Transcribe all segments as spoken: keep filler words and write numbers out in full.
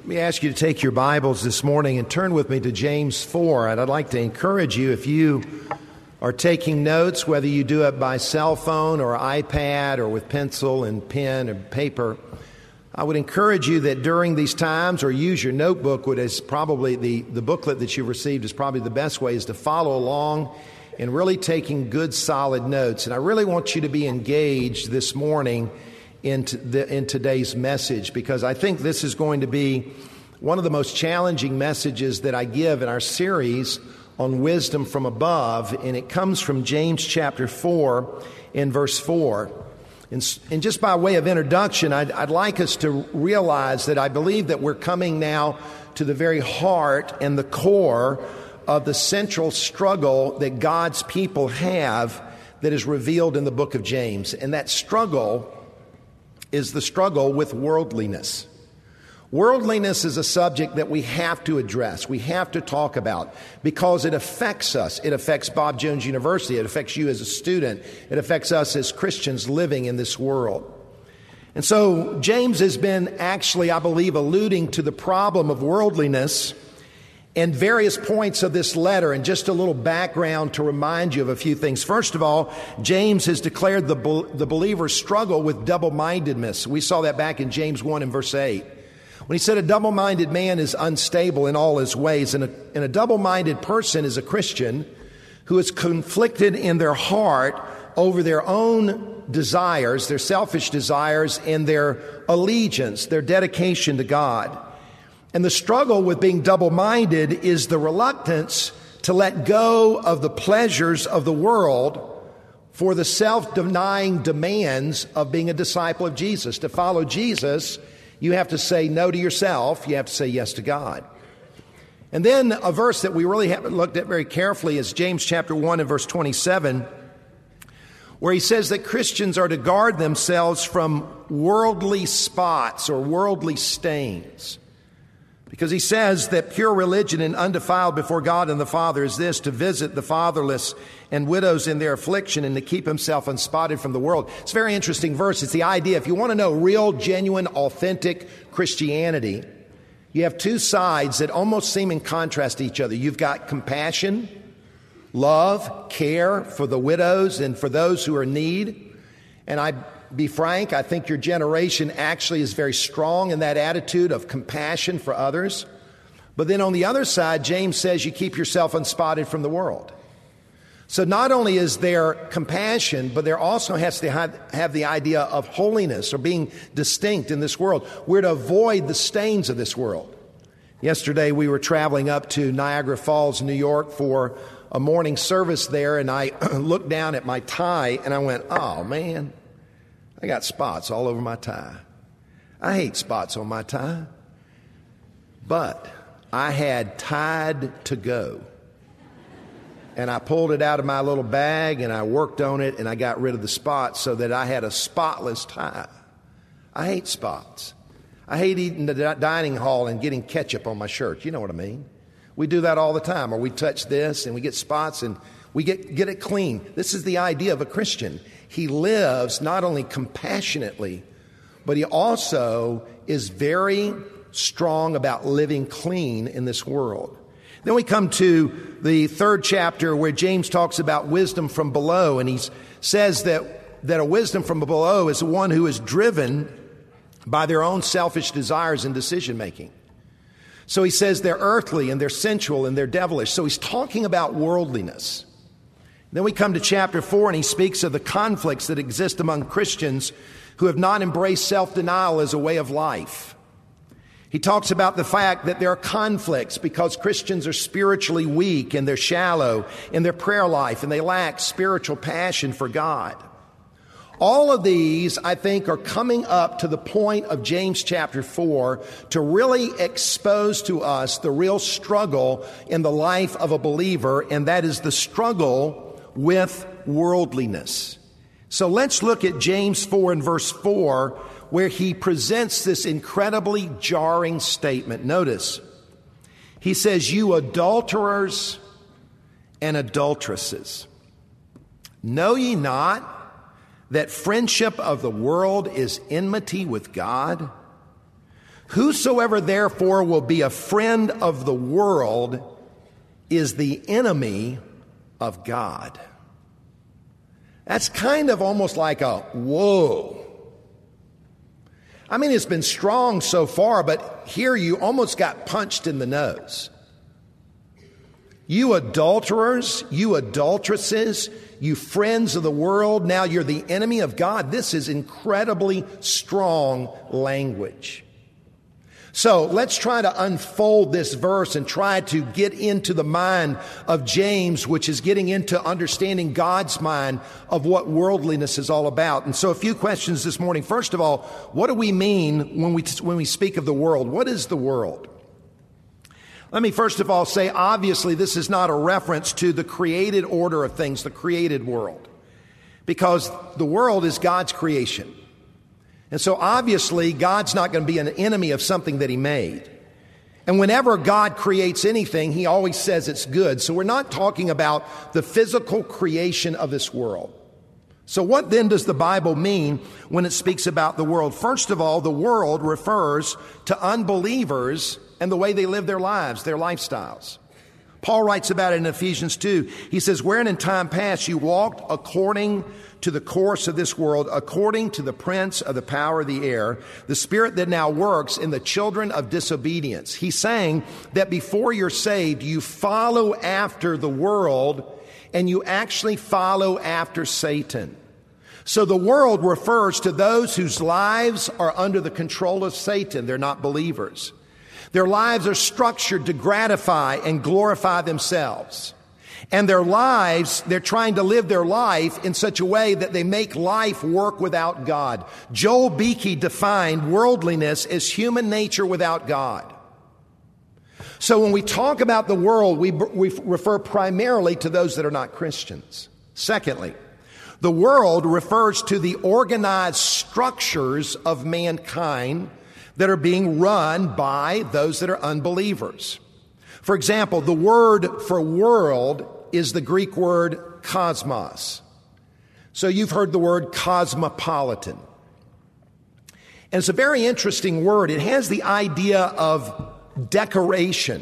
Let me ask you to take your Bibles this morning and turn with me to James four. And I'd like to encourage you, if you are taking notes, whether you do it by cell phone or iPad or with pencil and pen and paper, I would encourage you that during these times, or use your notebook, which is probably the, the booklet that you've received is probably the best way, is to follow along and really taking good, solid notes. And I really want you to be engaged this morning in, the, in today's message, because I think this is going to be one of the most challenging messages that I give in our series on wisdom from above, and it comes from James chapter four in verse four. And, and just by way of introduction, I'd, I'd like us to realize that I believe that we're coming now to the very heart and the core of the central struggle that God's people have that is revealed in the book of James. And that struggle is the struggle with worldliness. Worldliness is a subject that we have to address, we have to talk about, because it affects us. It affects Bob Jones University. It affects you as a student. It affects us as Christians living in this world. And so James has been actually, I believe, alluding to the problem of worldliness in various points of this letter. And just a little background to remind you of a few things. First of all, James has declared the, the believer's struggle with double-mindedness. We saw that back in James one and verse eight. When he said a double-minded man is unstable in all his ways, and a, and a double-minded person is a Christian who is conflicted in their heart over their own desires, their selfish desires, and their allegiance, their dedication to God. And the struggle with being double-minded is the reluctance to let go of the pleasures of the world for the self-denying demands of being a disciple of Jesus. To follow Jesus, you have to say no to yourself. You have to say yes to God. And then a verse that we really haven't looked at very carefully is James chapter one and verse twenty-seven, where he says that Christians are to guard themselves from worldly spots or worldly stains. Because he says that pure religion and undefiled before God and the Father is this: to visit the fatherless and widows in their affliction and to keep himself unspotted from the world. It's a very interesting verse. It's the idea, if you want to know real, genuine, authentic Christianity, you have two sides that almost seem in contrast to each other. You've got compassion, love, care for the widows and for those who are in need. And I be frank, I think your generation actually is very strong in that attitude of compassion for others. But then on the other side, James says you keep yourself unspotted from the world. So not only is there compassion, but there also has to have the idea of holiness or being distinct in this world. We're to avoid the stains of this world. Yesterday we were traveling up to Niagara Falls, New York for a morning service there, and I looked down at my tie and I went, oh man, I got spots all over my tie. I hate spots on my tie. But I had Tide to Go. And I pulled it out of my little bag and I worked on it and I got rid of the spots so that I had a spotless tie. I hate spots. I hate eating the dining hall and getting ketchup on my shirt. You know what I mean? We do that all the time. Or we touch this and we get spots and we get, get it clean. This is the idea of a Christian. He lives not only compassionately, but he also is very strong about living clean in this world. Then we come to the third chapter where James talks about wisdom from below, and he says that, that a wisdom from below is one who is driven by their own selfish desires and decision making. So he says they're earthly and they're sensual and they're devilish. So he's talking about worldliness. Then we come to chapter four, and he speaks of the conflicts that exist among Christians who have not embraced self-denial as a way of life. He talks about the fact that there are conflicts because Christians are spiritually weak and they're shallow in their prayer life and they lack spiritual passion for God. All of these, I think, are coming up to the point of James chapter four to really expose to us the real struggle in the life of a believer, and that is the struggle with worldliness. So let's look at James four and verse four, where he presents this incredibly jarring statement. Notice, he says, "You adulterers and adulteresses, know ye not that friendship of the world is enmity with God? Whosoever therefore will be a friend of the world is the enemy of God. That's kind of almost like a whoa. I mean, it's been strong so far, but here you almost got punched in the nose. You adulterers, you adulteresses, you friends of the world, now you're the enemy of God. This is incredibly strong language. So let's try to unfold this verse and try to get into the mind of James, which is getting into understanding God's mind of what worldliness is all about. And so a few questions this morning. First of all, what do we mean when we, when we speak of the world? What is the world? Let me first of all say, obviously, this is not a reference to the created order of things, the created world, because the world is God's creation. And so obviously, God's not going to be an enemy of something that he made. And whenever God creates anything, he always says it's good. So we're not talking about the physical creation of this world. So what then does the Bible mean when it speaks about the world? First of all, the world refers to unbelievers and the way they live their lives, their lifestyles. Paul writes about it in Ephesians two. He says, wherein in time past you walked according to the course of this world, according to the prince of the power of the air, the spirit that now works in the children of disobedience. He's saying that before you're saved, you follow after the world and you actually follow after Satan. So the world refers to those whose lives are under the control of Satan. They're not believers. Their lives are structured to gratify and glorify themselves. And their lives, they're trying to live their life in such a way that they make life work without God. Joel Beeke defined worldliness as human nature without God. So when we talk about the world, we, we refer primarily to those that are not Christians. Secondly, the world refers to the organized structures of mankind that are being run by those that are unbelievers. For example, the word for world is the Greek word cosmos. So you've heard the word cosmopolitan. And it's a very interesting word. It has the idea of decoration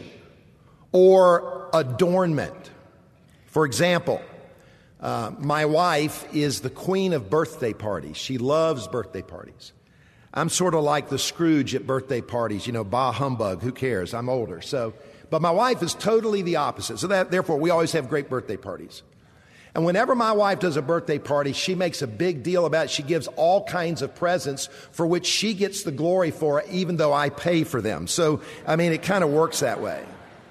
or adornment. For example, uh, my wife is the queen of birthday parties. She loves birthday parties. I'm sort of like the Scrooge at birthday parties, you know, bah humbug, who cares? I'm older. So, but my wife is totally the opposite. So that, therefore, we always have great birthday parties. And whenever my wife does a birthday party, she makes a big deal about it. She gives all kinds of presents for which she gets the glory for, even though I pay for them. So, I mean, it kind of works that way.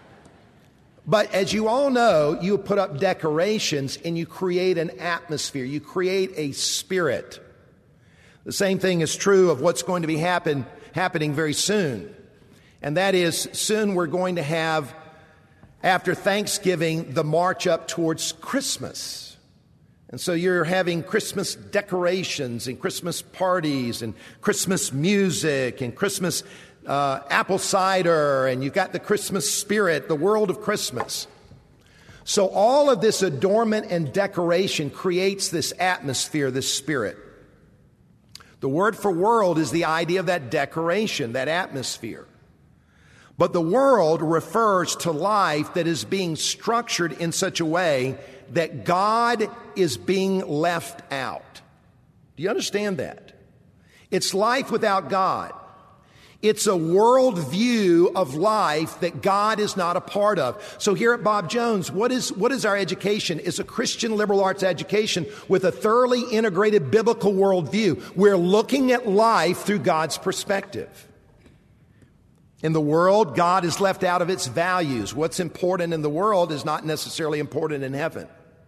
But as you all know, you put up decorations and you create an atmosphere. You create a spirit. The same thing is true of what's going to be happen, happening very soon. And that is, soon we're going to have, after Thanksgiving, the march up towards Christmas. And so you're having Christmas decorations and Christmas parties and Christmas music and Christmas uh, apple cider, and you've got the Christmas spirit, the world of Christmas. So all of this adornment and decoration creates this atmosphere, this spirit. The word for world is the idea of that decoration, that atmosphere. But the world refers to life that is being structured in such a way that God is being left out. Do you understand that? It's life without God. It's a worldview of life that God is not a part of. So here at Bob Jones, what is, what is our education? It's a Christian liberal arts education with a thoroughly integrated biblical worldview. We're looking at life through God's perspective. In the world, God is left out of its values. What's important in the world is not necessarily important in heaven.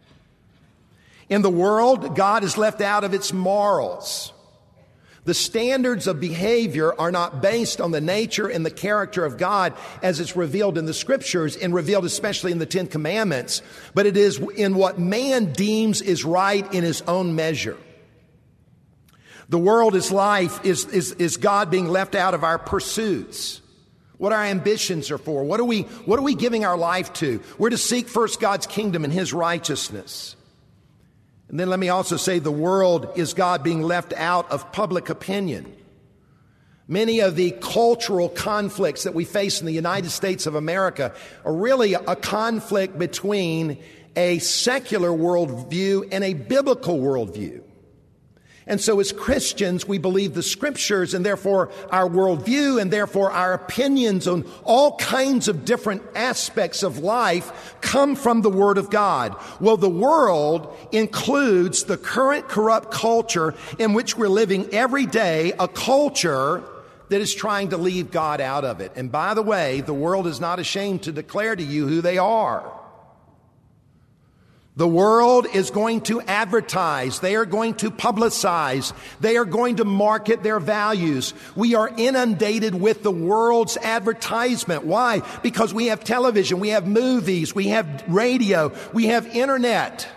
In the world, God is left out of its morals. The standards of behavior are not based on the nature and the character of God as it's revealed in the Scriptures and revealed especially in the Ten Commandments, but it is in what man deems is right in his own measure. The world is life, is, is, is God being left out of our pursuits, what our ambitions are for. What are we, what are we giving our life to? We're to seek first God's kingdom and his righteousness. And then let me also say the world is God being left out of public opinion. Many of the cultural conflicts that we face in the United States of America are really a conflict between a secular worldview and a biblical worldview. And so as Christians, we believe the Scriptures, and therefore our worldview, and therefore our opinions on all kinds of different aspects of life come from the Word of God. Well, the world includes the current corrupt culture in which we're living every day, a culture that is trying to leave God out of it. And by the way, the world is not ashamed to declare to you who they are. The world is going to advertise. They are going to publicize. They are going to market their values. We are inundated with the world's advertisement. Why? Because we have television, we have movies, we have radio, we have internet.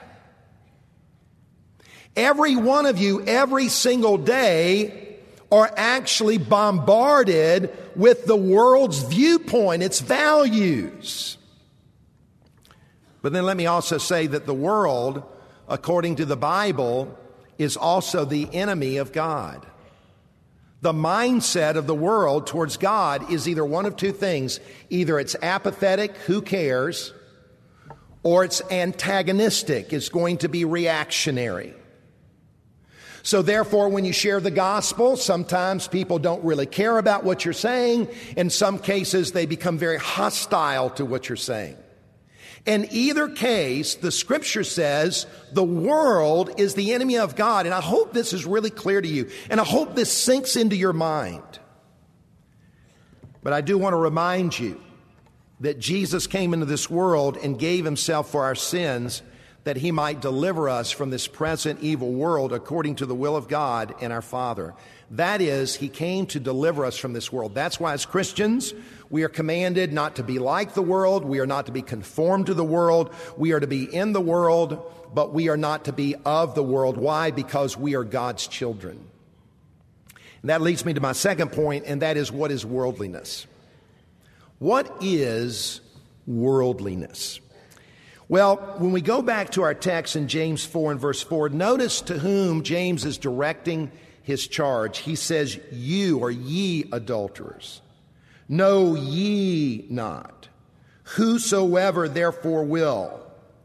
Every one of you, every single day, are actually bombarded with the world's viewpoint, its values. But then let me also say that the world, according to the Bible, is also the enemy of God. The mindset of the world towards God is either one of two things. Either it's apathetic, who cares, or it's antagonistic, it's going to be reactionary. So therefore, when you share the gospel, sometimes people don't really care about what you're saying. In some cases, they become very hostile to what you're saying. In either case, the Scripture says the world is the enemy of God. And I hope this is really clear to you. And I hope this sinks into your mind. But I do want to remind you that Jesus came into this world and gave himself for our sins, that he might deliver us from this present evil world according to the will of God and our Father. That is, he came to deliver us from this world. That's why as Christians, we are commanded not to be like the world. We are not to be conformed to the world. We are to be in the world, but we are not to be of the world. Why? Because we are God's children. And that leads me to my second point, and that is, what is worldliness? What is worldliness? Well, when we go back to our text in James four and verse four, notice to whom James is directing his charge. He says, you or ye adulterers, know ye not, whosoever therefore will.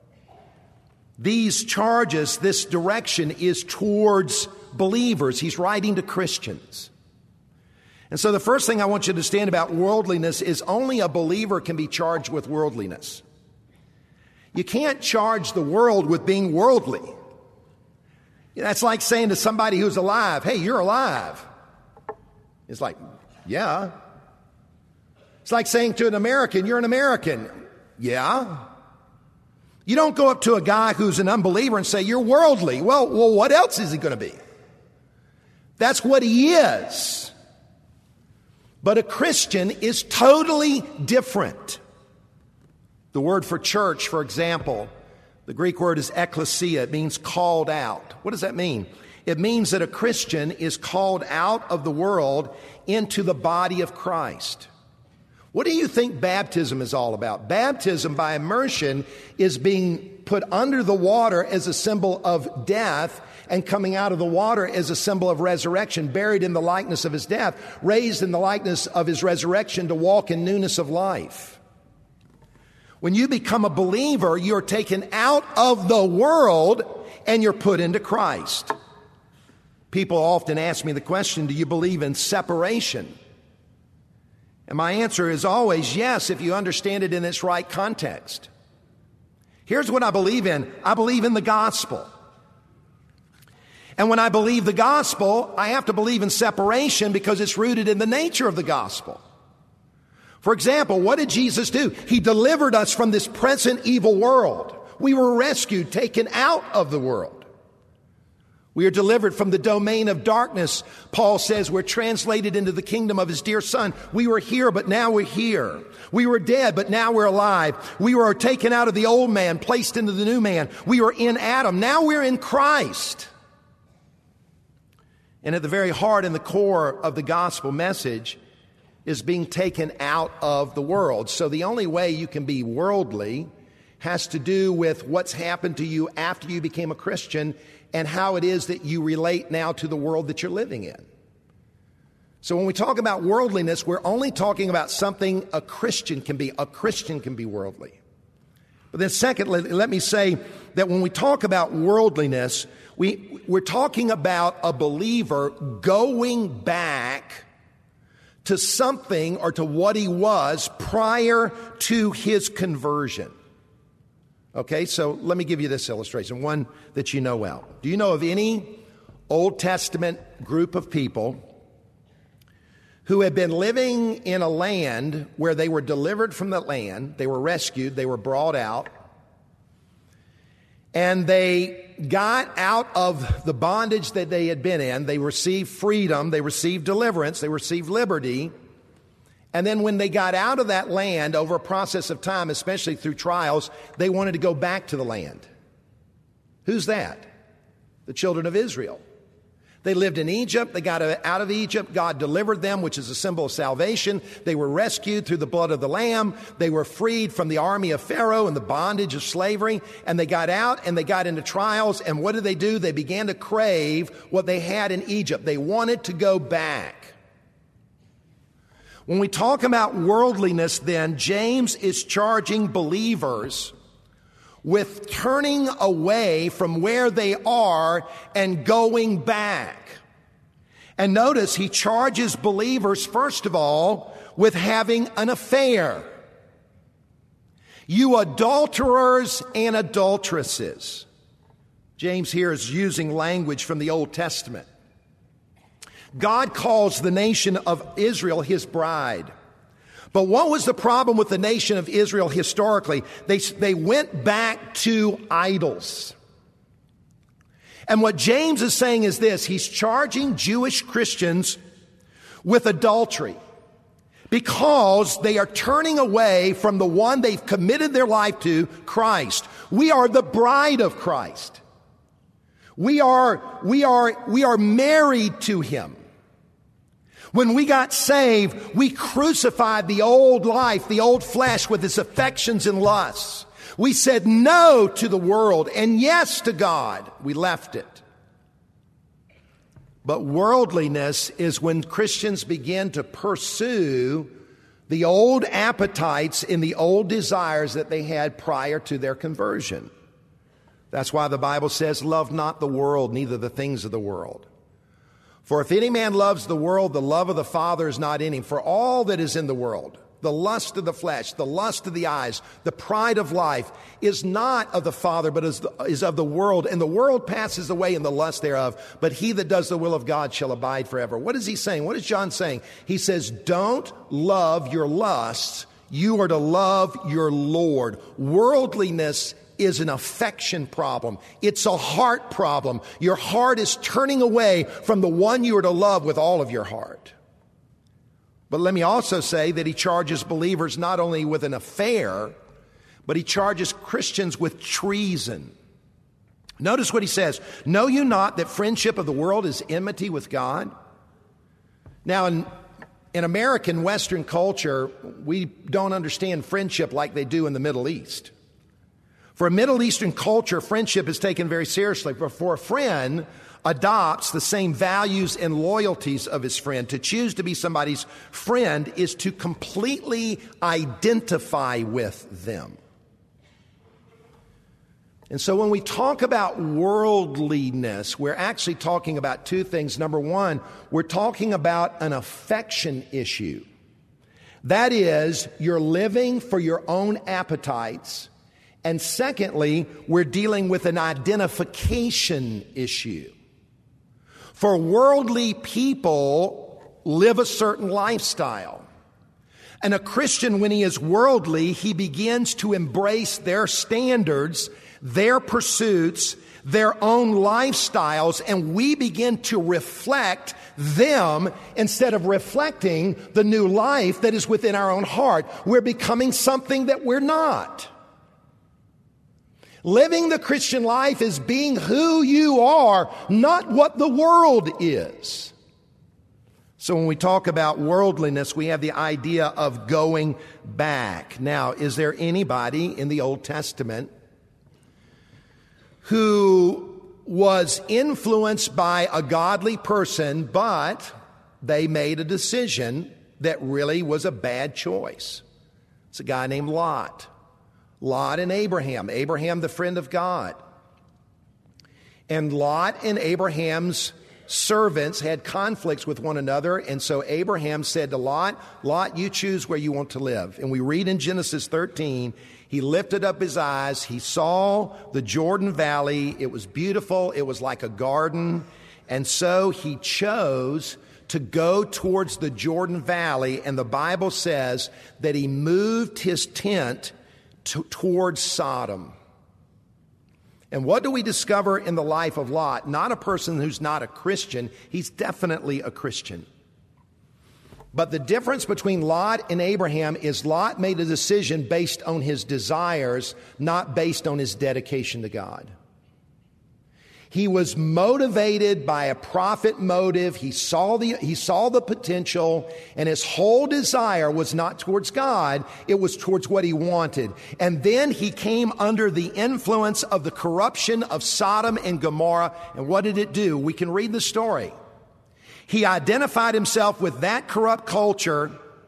These charges, this direction is towards believers. He's writing to Christians. And so the first thing I want you to understand about worldliness is only a believer can be charged with worldliness. You can't charge the world with being worldly. That's like saying to somebody who's alive, hey, you're alive. It's like, yeah. It's like saying to an American, you're an American. Yeah. You don't go up to a guy who's an unbeliever and say, you're worldly. Well, well, what else is he going to be? That's what he is. But a Christian is totally different. The word for church, for example, the Greek word is ekklesia. It means called out. What does that mean? It means that a Christian is called out of the world into the body of Christ. What do you think baptism is all about? Baptism by immersion is being put under the water as a symbol of death, and coming out of the water as a symbol of resurrection, buried in the likeness of his death, raised in the likeness of his resurrection to walk in newness of life. When you become a believer, you're taken out of the world and you're put into Christ. People often ask me the question, do you believe in separation? And my answer is always yes, if you understand it in its right context. Here's what I believe in. I believe in the gospel. And when I believe the gospel, I have to believe in separation because it's rooted in the nature of the gospel. For example, what did Jesus do? He delivered us from this present evil world. We were rescued, taken out of the world. We are delivered from the domain of darkness. Paul says we're translated into the kingdom of his dear Son. We were here, but now we're here. We were dead, but now we're alive. We were taken out of the old man, placed into the new man. We were in Adam. Now we're in Christ. And at the very heart and the core of the gospel message is being taken out of the world. So the only way you can be worldly has to do with what's happened to you after you became a Christian and how it is that you relate now to the world that you're living in. So when we talk about worldliness, we're only talking about something a Christian can be. A Christian can be worldly. But then secondly, let me say that when we talk about worldliness, we, we're talking about a believer going back to something or to what he was prior to his conversion. Okay, so let me give you this illustration, one that you know well. Do you know of any Old Testament group of people who had been living in a land where they were delivered from the land, they were rescued, they were brought out, and they got out of the bondage that they had been in, they received freedom, they received deliverance, they received liberty, and then when they got out of that land over a process of time, especially through trials, they wanted to go back to the land. Who's that? The children of Israel. They lived in Egypt. They got out of Egypt. God delivered them, which is a symbol of salvation. They were rescued through the blood of the Lamb. They were freed from the army of Pharaoh and the bondage of slavery. And they got out and they got into trials. And what did they do? They began to crave what they had in Egypt. They wanted to go back. When we talk about worldliness, then, James is charging believers with turning away from where they are and going back. And notice he charges believers, first of all, with having an affair. You adulterers and adulteresses. James here is using language from the Old Testament. God calls the nation of Israel his bride. But what was the problem with the nation of Israel historically? They, they went back to idols. And what James is saying is this: he's charging Jewish Christians with adultery because they are turning away from the one they've committed their life to, Christ. We are the bride of Christ. We are, we are, we are married to him. When we got saved, we crucified the old life, the old flesh with its affections and lusts. We said no to the world and yes to God. We left it. But worldliness is when Christians begin to pursue the old appetites and the old desires that they had prior to their conversion. That's why the Bible says, love not the world, neither the things of the world. For if any man loves the world, the love of the Father is not in him. For all that is in the world, the lust of the flesh, the lust of the eyes, the pride of life, is not of the Father, but is, the, is of the world. And the world passes away in the lust thereof, but he that does the will of God shall abide forever. What is he saying? What is John saying? He says, don't love your lusts. You are to love your Lord. Worldliness is an affection problem. It's a heart problem. Your heart is turning away from the one you are to love with all of your heart. But let me also say that he charges believers not only with an affair, but he charges Christians with treason. Notice what he says. Know you not that friendship of the world is enmity with God? Now, in, in American Western culture, we don't understand friendship like they do in the Middle East. For a Middle Eastern culture, friendship is taken very seriously. But for a friend adopts the same values and loyalties of his friend. To choose to be somebody's friend is to completely identify with them. And so when we talk about worldliness, we're actually talking about two things. Number one, we're talking about an affection issue. That is, you're living for your own appetites. And secondly, we're dealing with an identification issue. For worldly people live a certain lifestyle. And a Christian, when he is worldly, he begins to embrace their standards, their pursuits, their own lifestyles, and we begin to reflect them instead of reflecting the new life that is within our own heart. We're becoming something that we're not. Living the Christian life is being who you are, not what the world is. So when we talk about worldliness, we have the idea of going back. Now, is there anybody in the Old Testament who was influenced by a godly person, but they made a decision that really was a bad choice. It's a guy named Lot. Lot and Abraham. Abraham, the friend of God. And Lot and Abraham's servants had conflicts with one another, and so Abraham said to Lot, Lot, you choose where you want to live. And we read in Genesis thirteen, he lifted up his eyes, he saw the Jordan Valley, it was beautiful, it was like a garden, and so he chose to go towards the Jordan Valley, and the Bible says that he moved his tent to, towards Sodom. And what do we discover in the life of Lot? Not a person who's not a Christian. He's definitely a Christian. But the difference between Lot and Abraham is Lot made a decision based on his desires, not based on his dedication to God. He was motivated by a profit motive. He saw the, he saw the potential, and his whole desire was not towards God. It was towards what he wanted. And then he came under the influence of the corruption of Sodom and Gomorrah. And what did it do? We can read the story. He identified himself with that corrupt culture,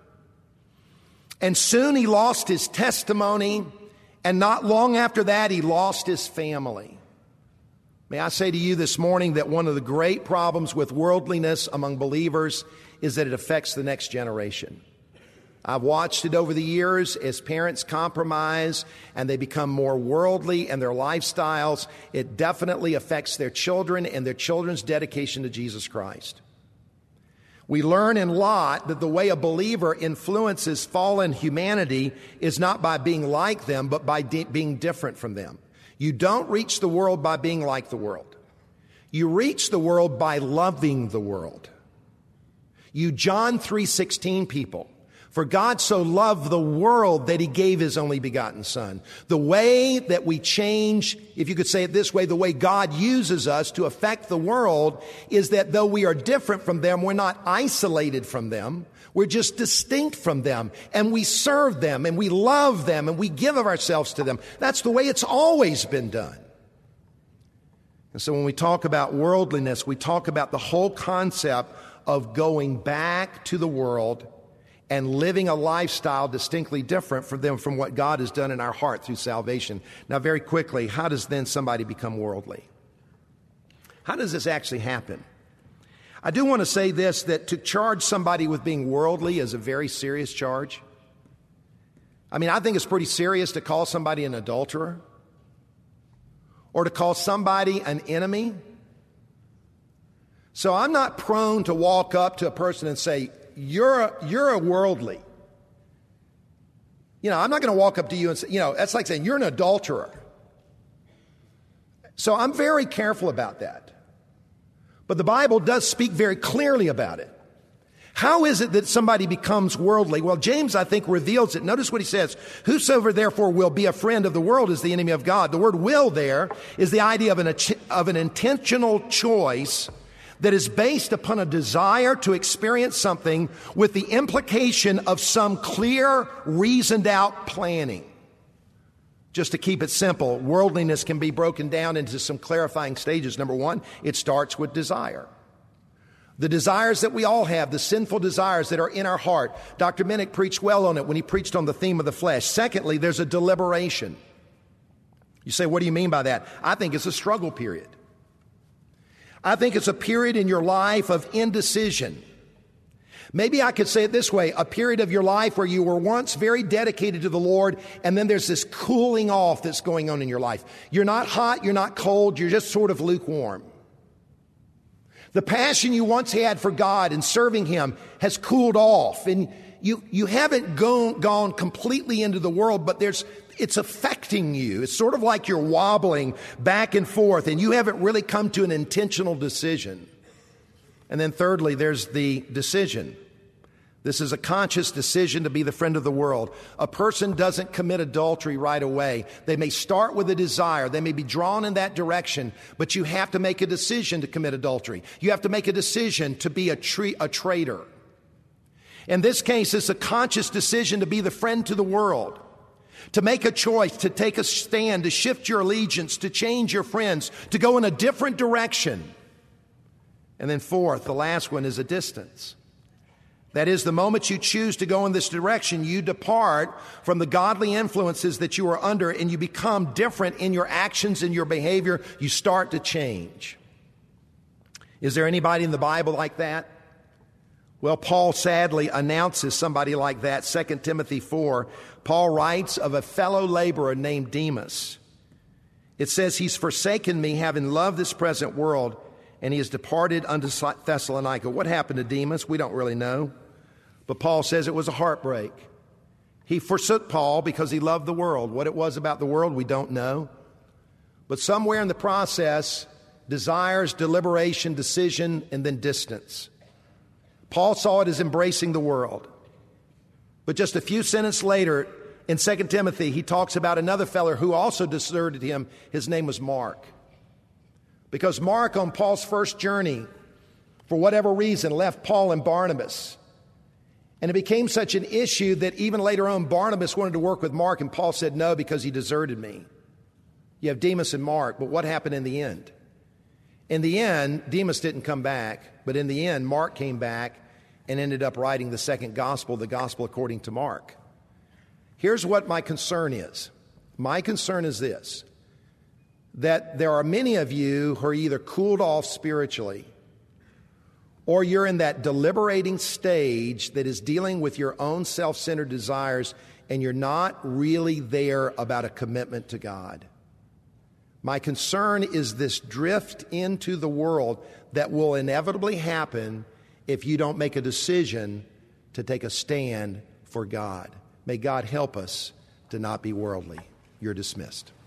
and soon he lost his testimony, and not long after that, he lost his family. May I say to you this morning that one of the great problems with worldliness among believers is that it affects the next generation. I've watched it over the years as parents compromise and they become more worldly in their lifestyles. It definitely affects their children and their children's dedication to Jesus Christ. We learn in Lot that the way a believer influences fallen humanity is not by being like them, but by de- being different from them. You don't reach the world by being like the world. You reach the world by loving the world. You John three sixteen people. For God so loved the world that he gave his only begotten son. The way that we change, if you could say it this way, the way God uses us to affect the world is that though we are different from them, we're not isolated from them. We're just distinct from them, and we serve them, and we love them, and we give of ourselves to them. That's the way it's always been done. And so when we talk about worldliness, we talk about the whole concept of going back to the world and living a lifestyle distinctly different from them from what God has done in our heart through salvation. Now, very quickly, how does then somebody become worldly? How does this actually happen? I do want to say this, that to charge somebody with being worldly is a very serious charge. I mean, I think it's pretty serious to call somebody an adulterer or to call somebody an enemy. So I'm not prone to walk up to a person and say, you're a, you're a worldly. You know, I'm not going to walk up to you and say, you know, that's like saying you're an adulterer. So I'm very careful about that. But the Bible does speak very clearly about it. How is it that somebody becomes worldly? Well, James, I think, reveals it. Notice what he says. Whosoever therefore will be a friend of the world is the enemy of God. The word will there is the idea of an, of an intentional choice that is based upon a desire to experience something with the implication of some clear, reasoned out planning. Just to keep it simple, worldliness can be broken down into some clarifying stages. Number one, it starts with desire. The desires that we all have, the sinful desires that are in our heart. Doctor Minnick preached well on it when he preached on the theme of the flesh. Secondly, there's a deliberation. You say, what do you mean by that? I think it's a struggle period. I think it's a period in your life of indecision. Maybe I could say it this way, a period of your life where you were once very dedicated to the Lord, and then there's this cooling off that's going on in your life. You're not hot, you're not cold, you're just sort of lukewarm. The passion you once had for God and serving Him has cooled off, and you, you haven't gone, gone completely into the world, but there's it's affecting you. It's sort of like you're wobbling back and forth, and you haven't really come to an intentional decision. And then thirdly, there's the decision. This is a conscious decision to be the friend of the world. A person doesn't commit adultery right away. They may start with a desire. They may be drawn in that direction, but you have to make a decision to commit adultery. You have to make a decision to be a, tre- a traitor. In this case, it's a conscious decision to be the friend to the world, to make a choice, to take a stand, to shift your allegiance, to change your friends, to go in a different direction. And then fourth, the last one is a distance. That is, the moment you choose to go in this direction, you depart from the godly influences that you are under and you become different in your actions and your behavior. You start to change. Is there anybody in the Bible like that? Well, Paul sadly announces somebody like that. Second Timothy four, Paul writes of a fellow laborer named Demas. It says, he's forsaken me, having loved this present world, and he has departed unto Thessalonica. What happened to Demas? We don't really know. But Paul says it was a heartbreak. He forsook Paul because he loved the world. What it was about the world, we don't know. But somewhere in the process, desires, deliberation, decision, and then distance. Paul saw it as embracing the world. But just a few sentences later, in Second Timothy, he talks about another fellow who also deserted him. His name was Mark. Because Mark, on Paul's first journey, for whatever reason, left Paul and Barnabas. And it became such an issue that even later on, Barnabas wanted to work with Mark, and Paul said no because he deserted me. You have Demas and Mark, but what happened in the end? In the end, Demas didn't come back, but in the end, Mark came back and ended up writing the second gospel, the gospel according to Mark. Here's what my concern is. My concern is this, that there are many of you who are either cooled off spiritually, or you're in that deliberating stage that is dealing with your own self-centered desires, and you're not really there about a commitment to God. My concern is this drift into the world that will inevitably happen if you don't make a decision to take a stand for God. May God help us to not be worldly. You're dismissed.